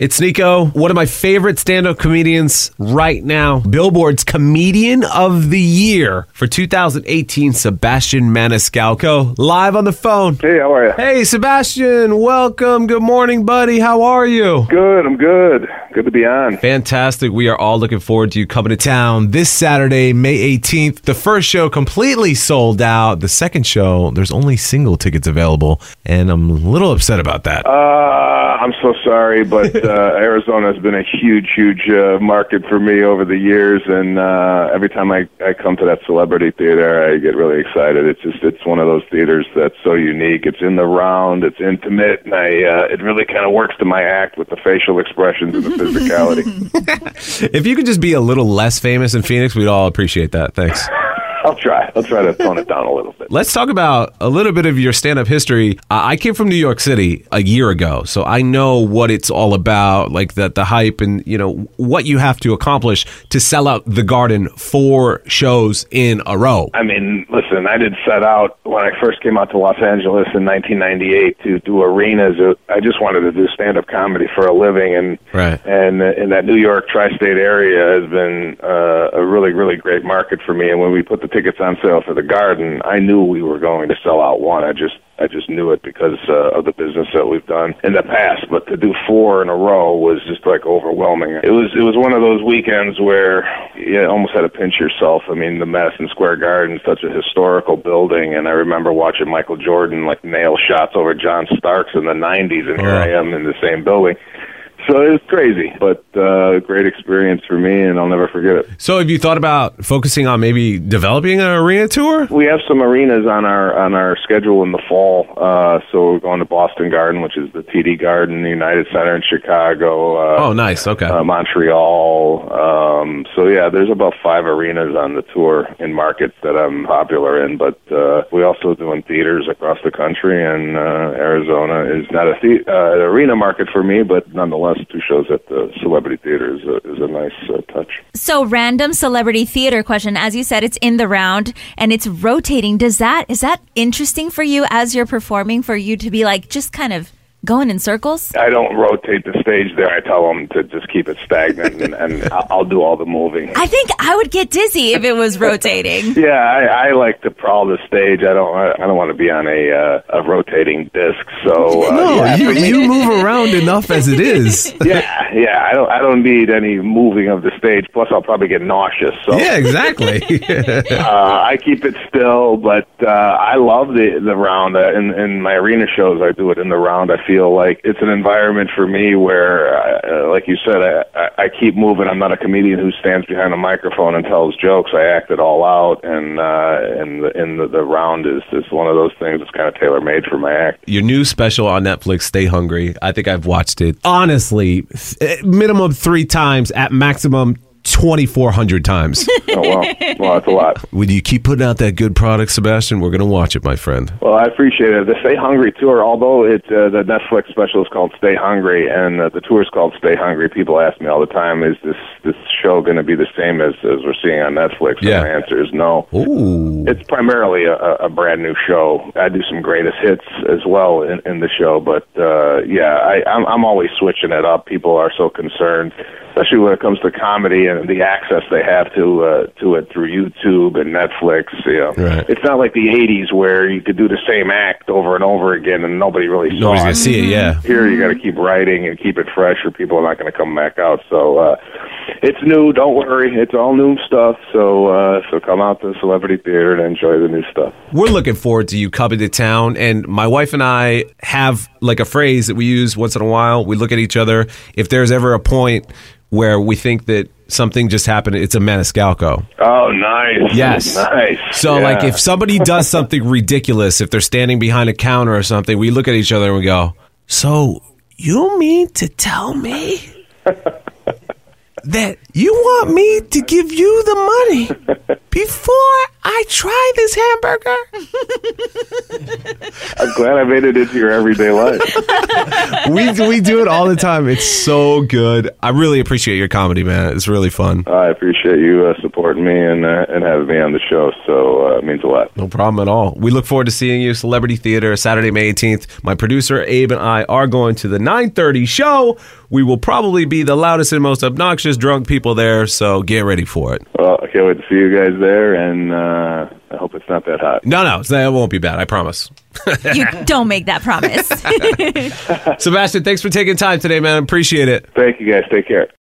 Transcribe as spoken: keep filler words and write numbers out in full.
It's Nico, one of my favorite stand-up comedians right now. Billboard's Comedian of the Year for two thousand eighteen, Sebastian Maniscalco, live on the phone. Hey, how are you? Hey, Sebastian, welcome. Good morning, buddy. How are you? Good, I'm good. Good to be on. Fantastic. We are all looking forward to you coming to town this Saturday, May eighteenth. The first show completely sold out. The second show, there's only single tickets available, and I'm a little upset about that. Uh, I'm so sorry, but uh, Arizona has been a huge, huge uh, market for me over the years, and uh, every time I, I come to that Celebrity Theater, I get really excited. It's just it's one of those theaters that's so unique. It's in the round, it's intimate, and I uh, it really kind of works to my act with the facial expressions and the physicality. If you could just be a little less famous in Phoenix, we'd all appreciate that. Thanks. I'll try. I'll try to tone it down a little bit. Let's talk about a little bit of your stand-up history. Uh, I came from New York City a year ago, so I know what it's all about, like the, the hype and, you know, what you have to accomplish to sell out the Garden four shows in a row. I mean, listen, I did set out when I first came out to Los Angeles in nineteen ninety-eight to do arenas. I just wanted to do stand-up comedy for a living, and right. and in that New York tri-state area has been uh, a really, really great market for me. And when we put the tickets on sale for the Garden, I knew we were going to sell out one. I just I just knew it because uh, of the business that we've done in the past. But to do four in a row was just like overwhelming. It was it was one of those weekends where you almost had to pinch yourself. I mean, the Madison Square Garden is such a historical building, and I remember watching Michael Jordan like nail shots over John Starks in the nineties, and here I am in the same building. So it was crazy, but uh, great experience for me, and I'll never forget it. So have you thought about focusing on maybe developing an arena tour? We have some arenas on our on our schedule in the fall. Uh, so we're going to Boston Garden, which is the T D Garden, the United Center in Chicago. Uh, oh, nice. Okay. Uh, Montreal. Um, so, yeah, there's about five arenas on the tour in markets that I'm popular in. But uh, we also doing theaters across the country, and uh, Arizona is not a the- uh, arena market for me, but nonetheless, two shows at the Celebrity Theater is a, is a nice uh, touch. So, random Celebrity Theater question. As you said, it's in the round and it's rotating. Does that is that interesting for you as you're performing, for you to be like just kind of going in circles? I don't rotate the stage there. I tell them to just keep it stagnant, and, and I'll do all the moving. I think I would get dizzy if it was rotating. Yeah, I, I like to prowl the stage. I don't. I don't want to be on a uh, a rotating disc. So uh, no, yeah, you, you move around enough as it is. Yeah, yeah. I don't. I don't need any moving of the stage. Plus, I'll probably get nauseous. So yeah, exactly. uh, I keep it still, but uh, I love the the round. Uh, in in my arena shows, I do it in the round. I feel feel like it's an environment for me where, uh, like you said, I, I keep moving. I'm not a comedian who stands behind a microphone and tells jokes. I act it all out, and uh, and the, and the, the round is, is one of those things that's kind of tailor-made for my act. Your new special on Netflix, Stay Hungry, I think I've watched it, honestly, th- minimum three times, at maximum twenty-four hundred times. Oh, wow. Well, that's a lot. Would you keep putting out that good product, Sebastian? We're going to watch it, my friend. Well, I appreciate it. The Stay Hungry tour, although it, uh, the Netflix special is called Stay Hungry, and uh, the tour is called Stay Hungry, people ask me all the time, is this, this show going to be the same as, as we're seeing on Netflix? Yeah. And my answer is no. Ooh. It's primarily a, a brand new show. I do some greatest hits as well in, in the show, but uh, yeah, I, I'm, I'm always switching it up. People are so concerned, especially when it comes to comedy and the access they have to uh, to it through YouTube and Netflix. You know, right. It's not like the eighties where you could do the same act over and over again and nobody really saw Nobody's it. going to see it, yeah. Here you got to keep writing and keep it fresh, or people are not going to come back out. So uh, it's new. Don't worry, it's all new stuff. So uh, so come out to the Celebrity Theater and enjoy the new stuff. We're looking forward to you coming to town, and my wife and I have like a phrase that we use once in a while. We look at each other. If there's ever a point where we think that something just happened, it's a Maniscalco. Oh, nice. Yes. Nice. So, yeah. like, if somebody does something ridiculous, if they're standing behind a counter or something, we look at each other and we go, so you mean to tell me that you want me to give you the money before I try this hamburger. I'm glad I made it into your everyday life. we we do it all the time. It's so good. I really appreciate your comedy, man. It's really fun. I appreciate you uh, supporting me and uh, and having me on the show. So uh, it means a lot. No problem at all. We look forward to seeing you, Celebrity Theater, Saturday, May eighteenth. My producer, Abe, and I are going to the nine thirty show. We will probably be the loudest and most obnoxious drunk people there, so get ready for it. Well, I can't wait to see you guys there, and uh, I hope it's not that hot. No, no, it won't be bad. I promise. You don't make that promise. Sebastian, thanks for taking time today, man. Appreciate it. Thank you, guys. Take care.